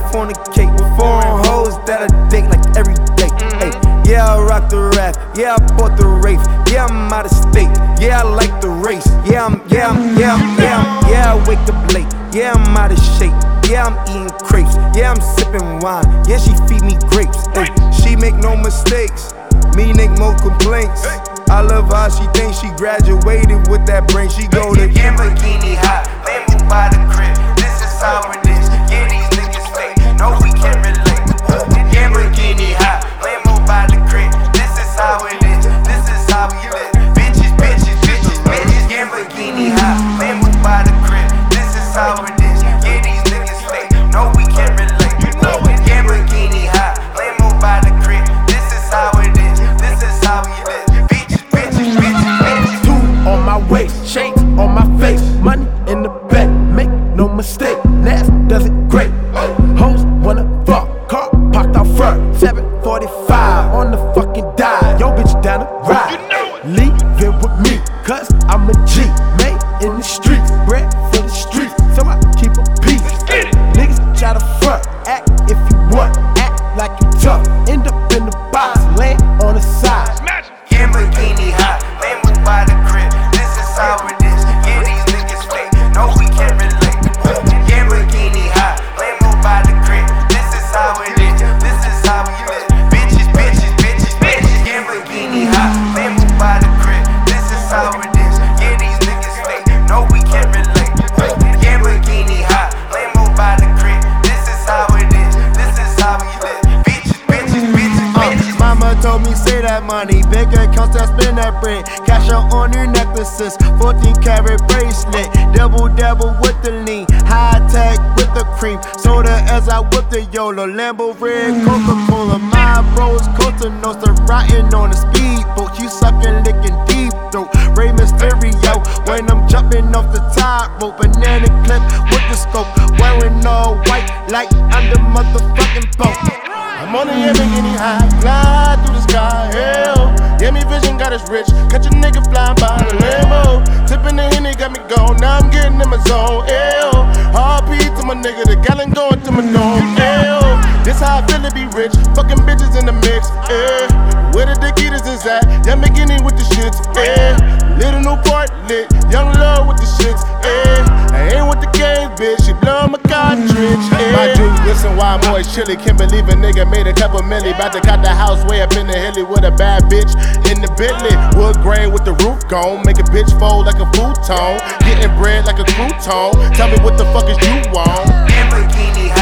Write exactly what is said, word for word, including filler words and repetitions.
fornicate with foreign hoes that I date like every day. Ay, yeah, I rock the rap, yeah, I bought the Wraith, yeah, I'm out of state, yeah, I like the race, yeah, I'm, yeah, I'm, yeah, I'm, yeah, I'm, yeah, I wake up late, yeah, I'm out of shape, yeah, I'm eating crepes, yeah, I'm sipping wine, yeah, she feed me grapes, ay, she make no mistakes, me make no complaints. I love how she thinks she graduated with that brain. She go to Lamborghini high, Lambo by the crib. This is how it is. Yeah, these niggas fake. No, we can't relate. Lamborghini high, Lambo by the crib. This is how it is. This is how we live. Bitches, bitches, bitches, bitches. Lamborghini high, Lambo by the crib. This is how it is. Yeah, these niggas fake. No, we can't relate. Lamborghini high, Lambo by the crib. This is how it is. This is how we live. Waist, shades on my face, money in the bank, make no mistake, Nas does it great. Hoes wanna fuck, car parked out front, seven forty-five on the fucking dive. Yo bitch down the ride, leave it with me, cause I'm a G, made in the streets, bred for the streets, so I keep a peace. Niggas try to front, act if you want, act like you tough, end up in the box, land on the side. Lamborghini high, Lambo by the crib. How it is, yeah, these niggas fake. No, we can't relate. Lamborghini high, Lambo by the crib. This is how it is. This is how we live. Bitches, bitches, bitches, bitches. Lamborghini high, Lambo by the crib. This is how it is. Yeah, these niggas fake. No, we can't relate. Lamborghini high, Lambo by the crib. This is how it is. This is how we live. Bitches, bitches, bitches, bitches. Uh, mama told me say that money, big accounts that spend that bread. Cash out on your necklaces, fourteen karat bracelet, double double with the lean, high tech with the cream, soda as I whip the YOLO, Lambo red Coca-Cola, my bros Costa Nostra, riding on a speedboat, you sucking, licking deep throat, Rey Mysterio, when I'm jumping off the top rope, banana clip with the scope, wearing all white like I'm the motherfucking Pope. I'm on the Lamborghini high, fly through the sky, hell. Yeah, me vision got us rich, catch a nigga flying by the Lambo. Tipping the Henny got me gone, now I'm getting in my zone, hell. R P to my nigga, the gallon going to my dome, hell. This how I feel to be rich, fucking bitches in the mix, eh. Where the Dickitas is at, yeah, Lamborghini with the shits, eh. Little Newport lit, young love with the shits, eh. I ain't with the game, bitch, she blowin' my cartridge, eh. My dude, listen, why I'm always chilly, can't believe a nigga made a couple milli, bout to cut the house way up in the hilly with a bad bitch in the Bentley, wood grain with the roof gone, make a bitch fold like a futon, getting bread like a crouton, tell me what the fuck is you want? Lamborghini